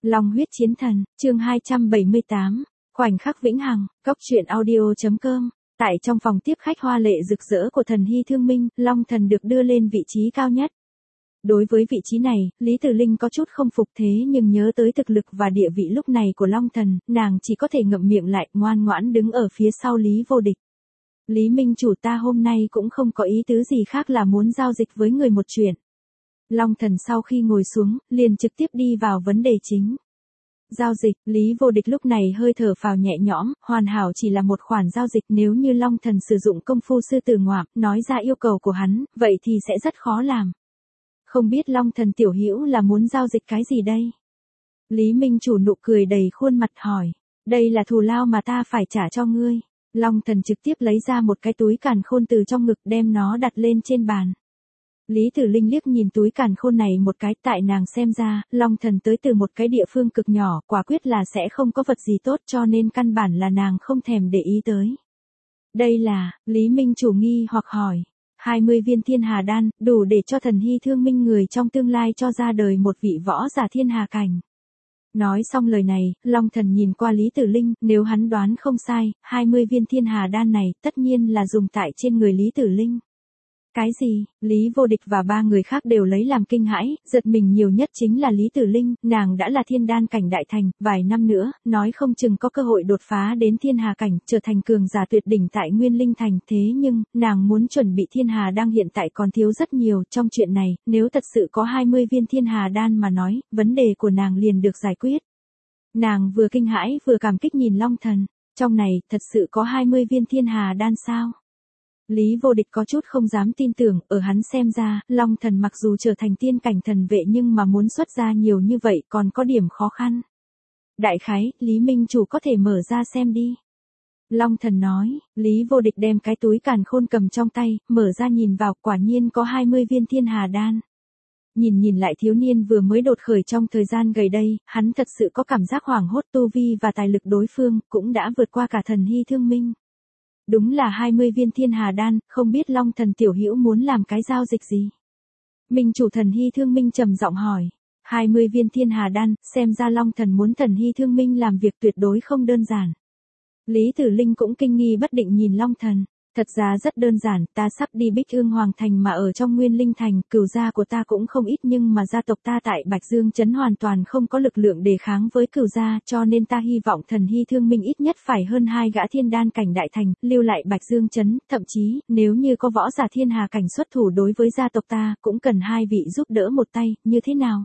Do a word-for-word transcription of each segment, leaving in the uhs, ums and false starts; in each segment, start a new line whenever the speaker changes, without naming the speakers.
Long huyết chiến thần, chương hai trăm bảy mươi tám, khoảnh khắc vĩnh hằng, cốc truyện audio.com. Tại trong phòng tiếp khách hoa lệ rực rỡ của thần Hy Thương Minh, Long Thần được đưa lên vị trí cao nhất. Đối với vị trí này, Lý Tử Linh có chút không phục thế nhưng nhớ tới thực lực và địa vị lúc này của Long Thần, nàng chỉ có thể ngậm miệng lại, ngoan ngoãn đứng ở phía sau Lý Vô Địch. Lý Minh chủ, ta hôm nay cũng không có ý tứ gì khác là muốn giao dịch với người một chuyện. Long Thần sau khi ngồi xuống, liền trực tiếp đi vào vấn đề chính. Giao dịch, Lý Vô Địch lúc này hơi thở phào nhẹ nhõm, hoàn hảo chỉ là một khoản giao dịch, nếu như Long Thần sử dụng công phu sư tử ngoạm, nói ra yêu cầu của hắn, vậy thì sẽ rất khó làm. Không biết Long Thần tiểu hữu là muốn giao dịch cái gì đây? Lý Minh chủ nụ cười đầy khuôn mặt hỏi, đây là thù lao mà ta phải trả cho ngươi. Long Thần trực tiếp lấy ra một cái túi càn khôn từ trong ngực, đem nó đặt lên trên bàn. Lý Tử Linh liếc nhìn túi càn khôn này một cái, tại nàng xem ra, Long Thần tới từ một cái địa phương cực nhỏ, quả quyết là sẽ không có vật gì tốt, cho nên căn bản là nàng không thèm để ý tới. Đây là, Lý Minh chủ nghi hoặc hỏi, hai mươi viên thiên hà đan, đủ để cho thần Hy Thương Minh người trong tương lai cho ra đời một vị võ giả thiên hà cảnh. Nói xong lời này, Long Thần nhìn qua Lý Tử Linh, nếu hắn đoán không sai, hai mươi viên thiên hà đan này tất nhiên là dùng tại trên người Lý Tử Linh. Cái gì? Lý Vô Địch và ba người khác đều lấy làm kinh hãi, giật mình nhiều nhất chính là Lý Tử Linh, nàng đã là thiên đan cảnh đại thành, vài năm nữa, nói không chừng có cơ hội đột phá đến thiên hà cảnh, trở thành cường giả tuyệt đỉnh tại Nguyên Linh Thành, thế nhưng, nàng muốn chuẩn bị thiên hà đan hiện tại còn thiếu rất nhiều, trong chuyện này, nếu thật sự có hai mươi viên thiên hà đan mà nói, vấn đề của nàng liền được giải quyết. Nàng vừa kinh hãi vừa cảm kích nhìn Long Thần, trong này, thật sự có hai mươi viên thiên hà đan sao? Lý Vô Địch có chút không dám tin tưởng, ở hắn xem ra, Long Thần mặc dù trở thành tiên cảnh thần vệ nhưng mà muốn xuất ra nhiều như vậy còn có điểm khó khăn. Đại khái, Lý Minh chủ có thể mở ra xem đi. Long Thần nói, Lý Vô Địch đem cái túi càn khôn cầm trong tay, mở ra nhìn vào, quả nhiên có hai mươi viên thiên hà đan. Nhìn nhìn lại thiếu niên vừa mới đột khởi trong thời gian gần đây, hắn thật sự có cảm giác hoảng hốt, tu vi và tài lực đối phương, cũng đã vượt qua cả thần Hy Thương Minh. Đúng là hai mươi viên thiên hà đan, không biết Long Thần tiểu hữu muốn làm cái giao dịch gì? Minh chủ thần Hy Thương Minh trầm giọng hỏi, hai mươi viên thiên hà đan, xem ra Long Thần muốn thần Hy Thương Minh làm việc tuyệt đối không đơn giản. Lý Tử Linh cũng kinh nghi bất định nhìn Long Thần, thật ra rất đơn giản, ta sắp đi Bích Ương Hoàng Thành mà ở trong Nguyên Linh Thành, cửu gia của ta cũng không ít nhưng mà gia tộc ta tại Bạch Dương Trấn hoàn toàn không có lực lượng đề kháng với cửu gia, cho nên ta hy vọng thần Hy Thương Minh ít nhất phải hơn hai gã thiên đan cảnh đại thành, lưu lại Bạch Dương Trấn, thậm chí, nếu như có võ giả thiên hà cảnh xuất thủ đối với gia tộc ta, cũng cần hai vị giúp đỡ một tay, như thế nào?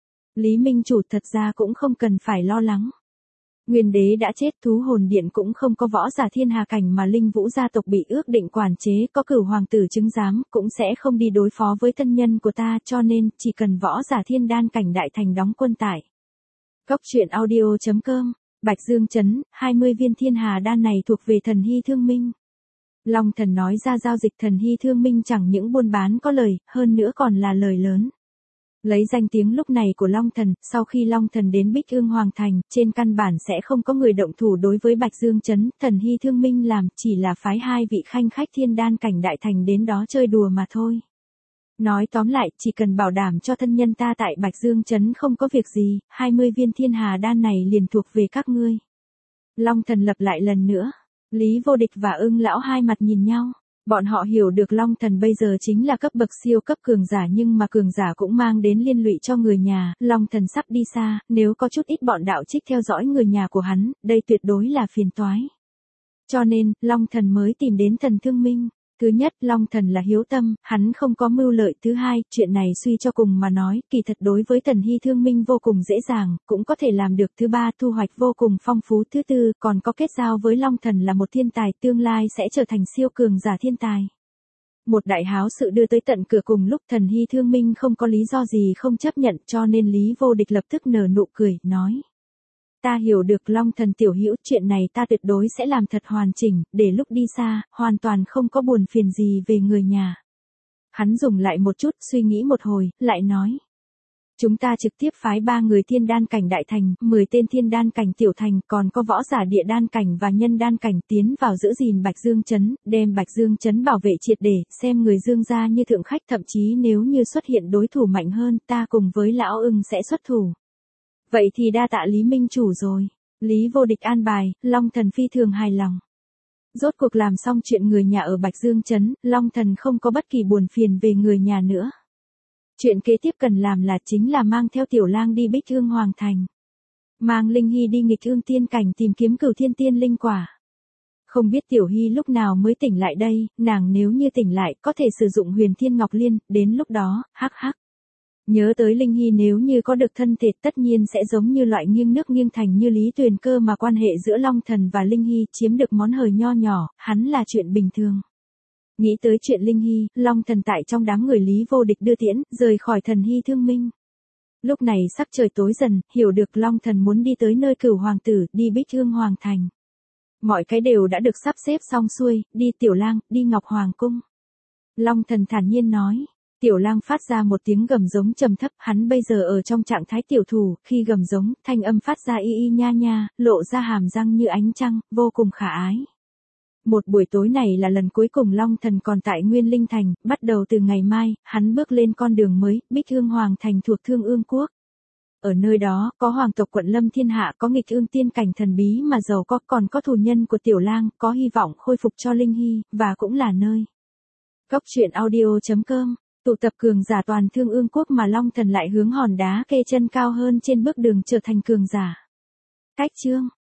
Lý Minh chủ thật ra cũng không cần phải lo lắng. Nguyên đế đã chết, thú hồn điện cũng không có võ giả thiên hà cảnh mà Linh Vũ gia tộc bị ước định quản chế, có cửu hoàng tử chứng giám, cũng sẽ không đi đối phó với thân nhân của ta, cho nên, chỉ cần võ giả thiên đan cảnh đại thành đóng quân tại. Cốc truyện audio.com, Bạch Dương Trấn, hai mươi viên thiên hà đan này thuộc về thần Hy Thương Minh. Long Thần nói ra giao dịch thần Hy Thương Minh chẳng những buôn bán có lời, hơn nữa còn là lời lớn. Lấy danh tiếng lúc này của Long Thần, sau khi Long Thần đến Bích Ương Hoàng Thành, trên căn bản sẽ không có người động thủ đối với Bạch Dương Trấn, thần Hy Thương Minh làm, chỉ là phái hai vị khanh khách thiên đan cảnh đại thành đến đó chơi đùa mà thôi. Nói tóm lại, chỉ cần bảo đảm cho thân nhân ta tại Bạch Dương Trấn không có việc gì, hai mươi viên thiên hà đan này liền thuộc về các ngươi. Long Thần lặp lại lần nữa, Lý Vô Địch và Ưng lão hai mặt nhìn nhau. Bọn họ hiểu được Long Thần bây giờ chính là cấp bậc siêu cấp cường giả nhưng mà cường giả cũng mang đến liên lụy cho người nhà, Long Thần sắp đi xa, nếu có chút ít bọn đạo trích theo dõi người nhà của hắn, đây tuyệt đối là phiền toái. Cho nên, Long Thần mới tìm đến thần Thương Minh. Thứ nhất, Long Thần là hiếu tâm, hắn không có mưu lợi. Thứ hai, chuyện này suy cho cùng mà nói, kỳ thật đối với thần Hy Thương Minh vô cùng dễ dàng, cũng có thể làm được. Thứ ba, thu hoạch vô cùng phong phú. Thứ tư, còn có kết giao với Long Thần là một thiên tài, tương lai sẽ trở thành siêu cường giả thiên tài. Một đại háo sự đưa tới tận cửa cùng lúc, thần Hy Thương Minh không có lý do gì không chấp nhận, cho nên Lý Vô Địch lập tức nở nụ cười, nói. Ta hiểu được Long Thần tiểu hữu, chuyện này ta tuyệt đối sẽ làm thật hoàn chỉnh, để lúc đi xa, hoàn toàn không có buồn phiền gì về người nhà. Hắn dùng lại một chút, suy nghĩ một hồi, lại nói. Chúng ta trực tiếp phái ba người thiên đan cảnh đại thành, mười tên thiên đan cảnh tiểu thành, còn có võ giả địa đan cảnh và nhân đan cảnh tiến vào giữ gìn Bạch Dương Trấn, đem Bạch Dương Trấn bảo vệ triệt để, xem người Dương gia như thượng khách, thậm chí nếu như xuất hiện đối thủ mạnh hơn, ta cùng với lão Ưng sẽ xuất thủ. Vậy thì đa tạ Lý Minh Chủ rồi. Lý Vô Địch an bài, Long Thần phi thường hài lòng. Rốt cuộc làm xong chuyện người nhà ở Bạch Dương Trấn, Long Thần không có bất kỳ buồn phiền về người nhà nữa. Chuyện kế tiếp cần làm là chính là mang theo Tiểu Lang đi Bích Ương Hoàng Thành. Mang Linh Hy đi nghịch ương tiên cảnh tìm kiếm Cửu Thiên Tiên Linh Quả. Không biết Tiểu Hy lúc nào mới tỉnh lại đây, nàng nếu như tỉnh lại có thể sử dụng Huyền Thiên Ngọc Liên, đến lúc đó, hắc hắc. Nhớ tới Linh Hy nếu như có được thân thể tất nhiên sẽ giống như loại nghiêng nước nghiêng thành như Lý Tuyền Cơ mà quan hệ giữa Long Thần và Linh Hy chiếm được món hời nho nhỏ, hắn là chuyện bình thường. Nghĩ tới chuyện Linh Hy, Long Thần tại trong đám người Lý Vô Địch đưa tiễn, rời khỏi Thần Hy Thương Minh. Lúc này sắc trời tối dần, hiểu được Long Thần muốn đi tới nơi Cửu Hoàng Tử, đi Bích Ương Hoàng Thành. Mọi cái đều đã được sắp xếp xong xuôi, đi Tiểu Lang, đi Ngọc Hoàng Cung. Long Thần thản nhiên nói. Tiểu Lang phát ra một tiếng gầm giống trầm thấp, hắn bây giờ ở trong trạng thái tiểu thủ, khi gầm giống, thanh âm phát ra y y nha nha, lộ ra hàm răng như ánh trăng, vô cùng khả ái. Một buổi tối này là lần cuối cùng Long Thần còn tại Nguyên Linh Thành, bắt đầu từ ngày mai, hắn bước lên con đường mới, Bích Ương Hoàng Thành thuộc Thương Ương Quốc. Ở nơi đó, có hoàng tộc quận Lâm Thiên Hạ, có nghịch ương tiên cảnh thần bí mà giàu có, còn có thù nhân của Tiểu Lang, có hy vọng khôi phục cho Linh Hy, và cũng là nơi. Góc truyện audio chấm com, tụ tập cường giả toàn Thương Ương Quốc mà Long Thần lại hướng hòn đá kê chân cao hơn trên bước đường trở thành cường giả. Cách chương